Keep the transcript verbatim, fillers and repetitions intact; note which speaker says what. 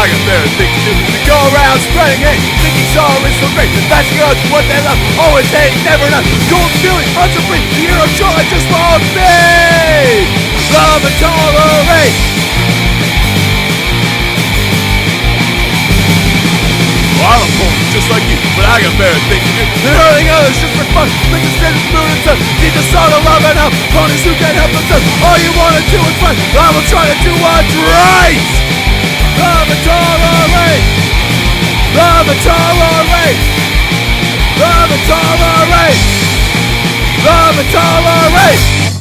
Speaker 1: I got better things to do. We go around spreading hate, thinking sorrow is so great, bashing odds for what they love, always hate, never enough. Cold feeling, hearts are free, the hero joy just won't fade. Love and tolerate. Well, I'm a fool, just like you, but I got better things to do than hurting others just for fun. Make the straight moon and sun. Need the sort of love and help. Ponies who can't help themselves. All you wanna do is fight. I will try to do what's right. Love and tolerate. Love and tolerate. Love and tolerate. Love and tolerate.